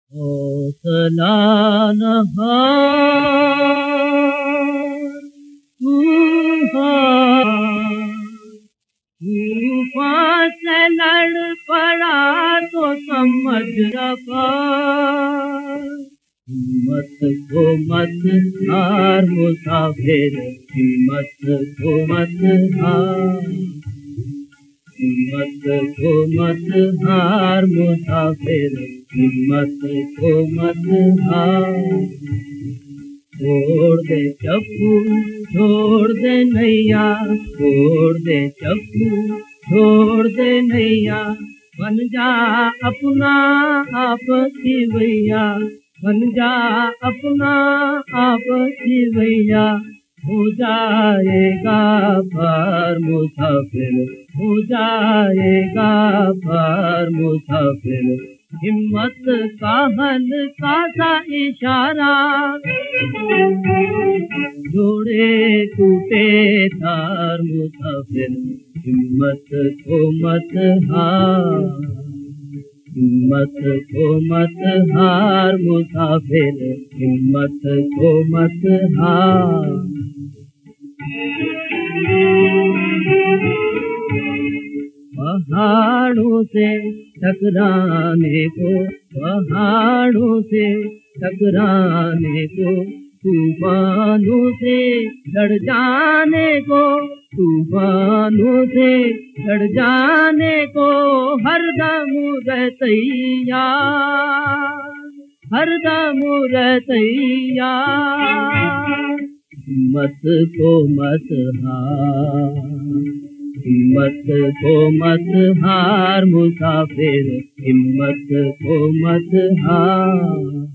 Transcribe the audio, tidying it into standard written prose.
हौसला न हार, तूफान से लड़ पड़ा तो समझ रखा, हिम्मत को मत हार मुसाफिर, हिम्मत को मत हार, हिम्मत को मत हार मुसाफिर, हिम्मत को मत हार। छोड़ दे चप्पू छोड़ दे नैया, छोड़ दे चप्पू छोड़ दे नैया, बन जा अपना आप सिवैया, बन जा अपना आप सिवैया। हो जाएगा पार मुसाफिर, हो जाएगा पार मुसाफिर, हिम्मत का हल्का सा इशारा, जोड़े टूटे तार मुसाफिर, हिम्मत को मत हार, हिम्मत को मत हार मुसाफिर, हिम्मत को मत हार। पहाड़ों से टकराने को, पहाड़ों से टकराने को, तूफानों से लड़ जाने को, तूफानों से लड़ जाने को, हरदम रह तैयार, हरदम रह तैयार। हिम्मत को मत हार, हिम्मत को मत हार मुसाफिर, हिम्मत को मत हार।